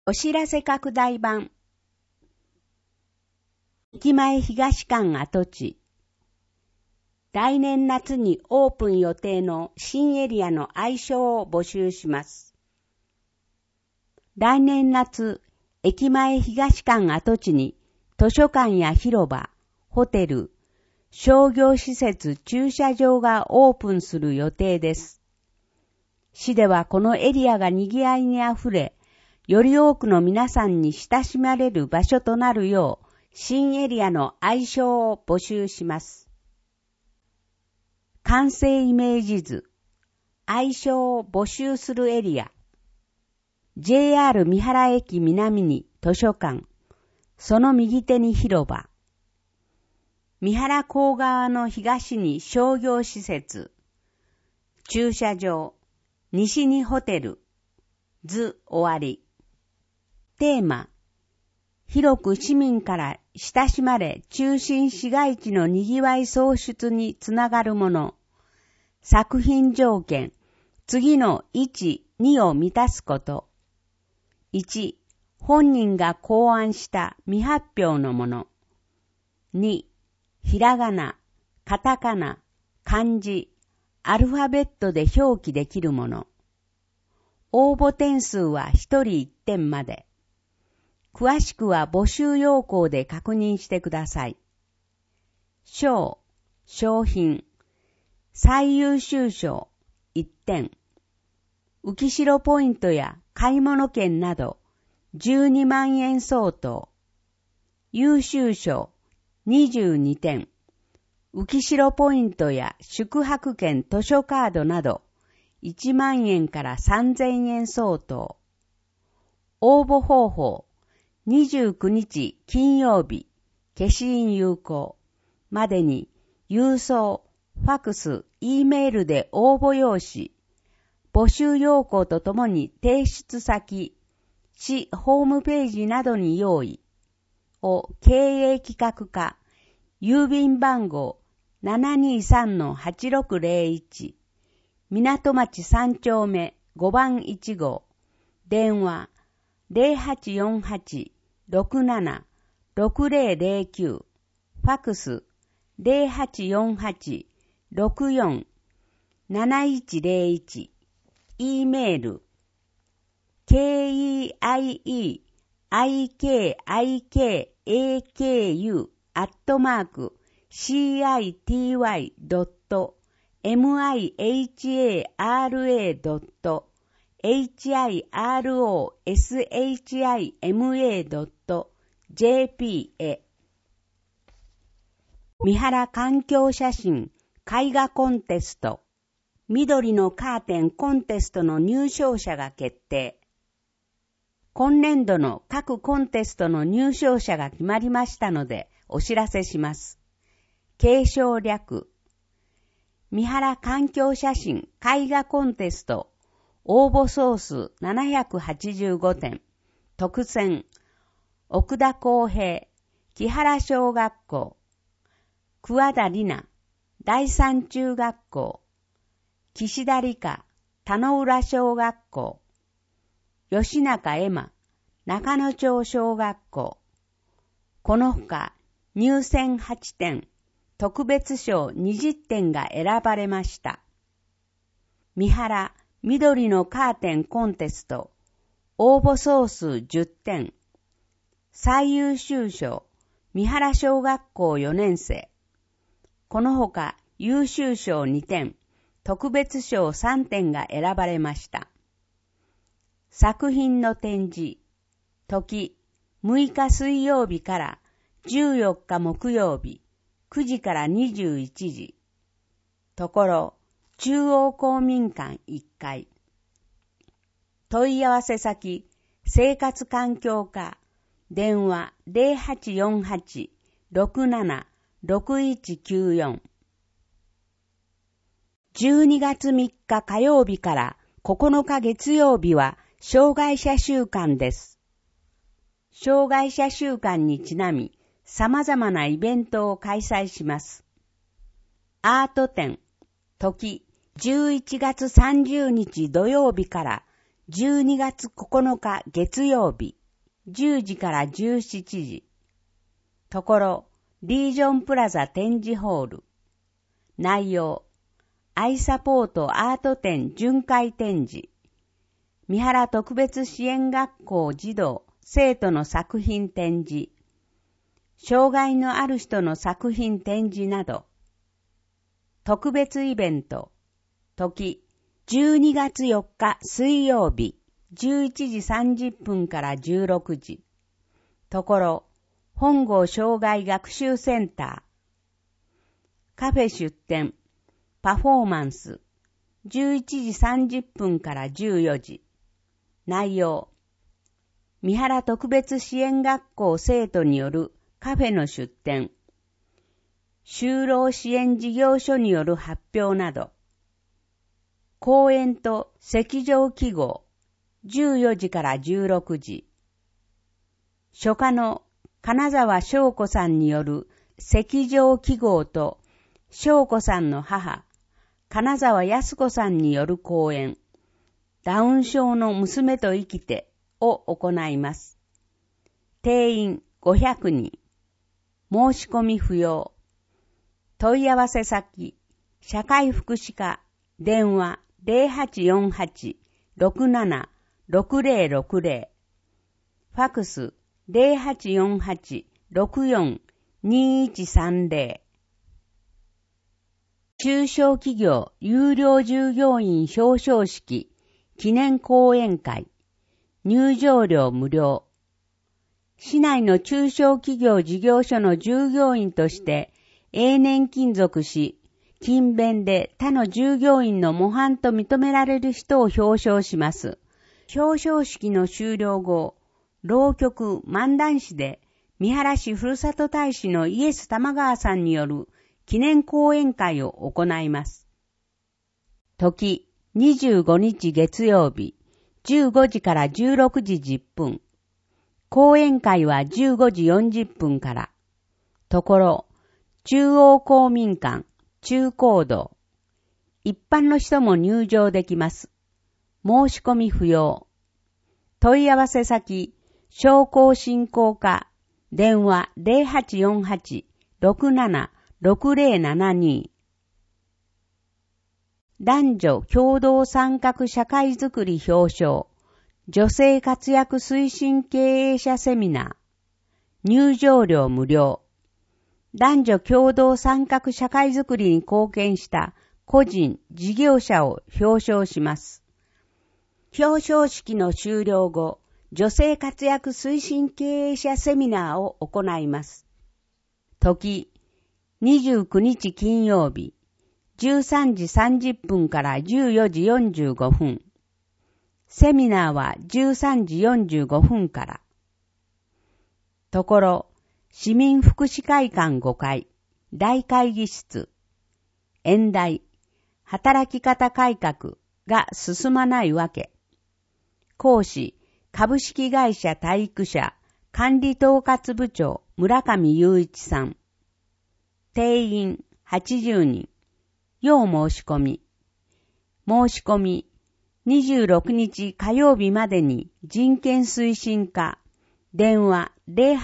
お知らせ拡大版。駅前東館跡地。来年夏にオープン予定の新エリアの愛称を募集します。来年夏、駅前東館跡地に図書館や広場、ホテル、商業施設、駐車場がオープンする予定です。市ではこのエリアが賑わいにあふれ、より多くの皆さんに親しまれる場所となるよう、新エリアの愛称を募集します。完成イメージ図。愛称を募集するエリア。JR 三原駅南に図書館。その右手に広場。三原港側の東に商業施設。駐車場。西にホテル。図終わり。テーマ。広く市民から親しまれ中心市街地の賑わい創出につながるもの。作品条件。次の1、2を満たすこと。1、本人が考案した未発表のもの。2、ひらがな、カタカナ、漢字、アルファベットで表記できるもの。応募点数は1人1点まで。詳しくは募集要項で確認してください。賞、賞品、最優秀賞1点、浮代ポイントや買い物券など12万円相当、優秀賞22点、浮代ポイントや宿泊券図書カードなど1万円から3000円相当。応募方法、29日金曜日、消印有効までに郵送、ファクス、Eメールで応募用紙、募集要項とともに提出先、市ホームページなどに用意を経営企画課、郵便番号 723-8601、港町3丁目5番1号、電話 0848-67-6009、ファクス 0848-64-7101、Eメール、keiiti@mihara.shima.jp へ。三原環境写真絵画コンテスト。緑のカーテンコンテストの入賞者が決定。今年度の各コンテストの入賞者が決まりましたのでお知らせします。継承略。三原環境写真絵画コンテスト。応募総数785点。特選。奥田公平。木原小学校。桑田里奈。第三中学校。岸田理香。田野浦小学校。吉中恵馬。中野町小学校。このほか入選8点。特別賞20点が選ばれました。三原緑のカーテンコンテスト。応募総数10点。最優秀賞三原小学校4年生。このほか優秀賞2点。特別賞3点が選ばれました。作品の展示。時6日水曜日から14日木曜日。9時から21時。ところ、中央公民館1階。問い合わせ先、生活環境課、電話0848-67-6194。12月3日火曜日から9日月曜日は障害者週間です。障害者週間にちなみ、様々なイベントを開催します。アート展、時11月30日土曜日から 12月9日月曜日、10時から17時。ところ、リージョンプラザ展示ホール。内容、アイサポートアート展巡回展示。三原特別支援学校児童、生徒の作品展示。障害のある人の作品展示など。特別イベント。時、12月4日水曜日、11時30分から16時。ところ、本郷障害学習センター。カフェ出店、パフォーマンス、11時30分から14時。内容、三原特別支援学校生徒によるカフェの出展、就労支援事業所による発表など、講演と席上記号、14時から16時。書家の金沢翔子さんによる席上記号と、翔子さんの母、金沢康子さんによる講演、ダウン症の娘と生きてを行います。定員500人。申し込み不要。問い合わせ先、社会福祉課、電話0848-67-6060。ファクス0848-64-2130。中小企業有料従業員表彰式記念講演会。入場料無料。市内の中小企業事業所の従業員として永年勤続し、勤勉で他の従業員の模範と認められる人を表彰します。表彰式の終了後、浪曲漫談師で三原市ふるさと大使のイエス玉川さんによる記念講演会を行います。時、25日月曜日、15時から16時10分。講演会は15時40分から。ところ、中央公民館、中高道。一般の人も入場できます。申し込み不要。問い合わせ先、商工振興課、電話0848-67-6072。男女共同参画社会づくり表彰、女性活躍推進経営者セミナー。入場料無料。男女共同参画社会づくりに貢献した個人、事業者を表彰します。表彰式の終了後、女性活躍推進経営者セミナーを行います。時、29日金曜日、13時30分から14時45分。セミナーは13時45分から。ところ、市民福祉会館5階、大会議室。演題、働き方改革が進まないわけ。講師、株式会社体育社管理統括部長村上雄一さん。定員80人。要申し込み。申し込み、26日火曜日までに人権推進課、電話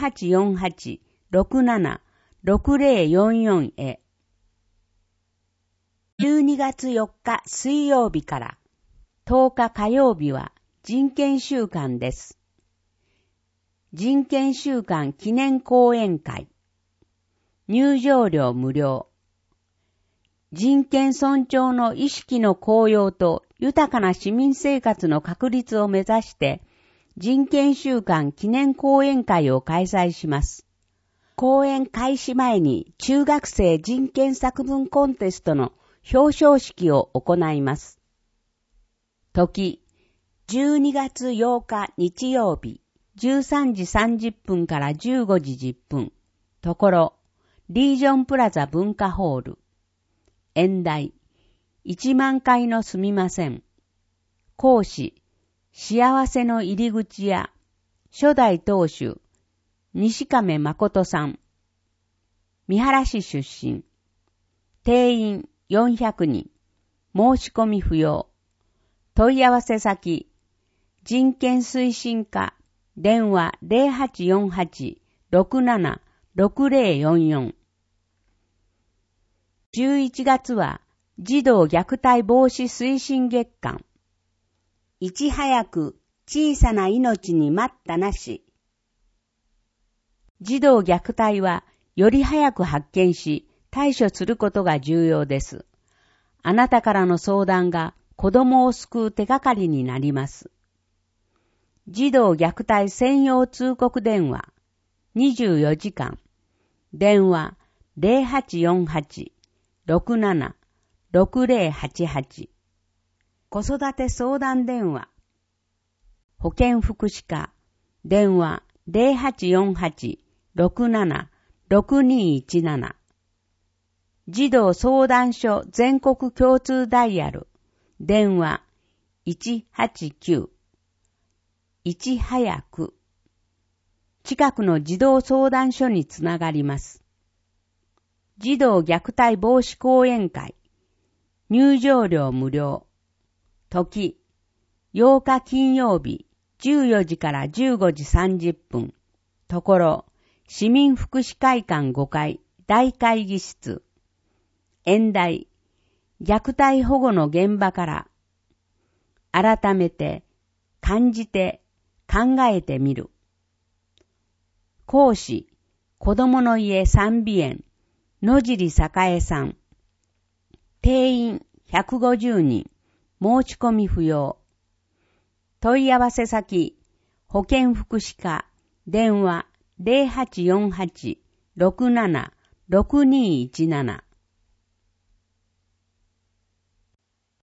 0848-67-6044へ。12月4日水曜日から10日火曜日は人権週間です。人権週間記念講演会。入場料無料。人権尊重の意識の高揚と豊かな市民生活の確立を目指して人権週間記念講演会を開催します。講演開始前に中学生人権作文コンテストの表彰式を行います。時、12月8日日曜日、13時30分から15時10分。ところ、リージョンプラザ文化ホール。演題、1万回のすみません。講師、幸せの入り口や、初代当主、西亀誠さん。三原市出身。定員400人。申し込み不要。問い合わせ先、 人権推進課、電話 0848-676044。11月は児童虐待防止推進月間。いち早く小さな命に待ったなし。児童虐待はより早く発見し対処することが重要です。あなたからの相談が子供を救う手がかりになります。児童虐待専用通告電話24時間。電話 0848-676088。子育て相談電話。保健福祉課。電話 0848-676217。児童相談所全国共通ダイヤル。電話 189。いち早く。近くの児童相談所につながります。児童虐待防止講演会。入場料無料。時。8日金曜日14時から15時30分。ところ、市民福祉会館5階大会議室。演題。虐待保護の現場から。改めて、感じて、考えてみる。講師、子供の家賛美園、野尻栄さん。定員150人、申し込み不要。問い合わせ先、保健福祉課、電話 0848-676217。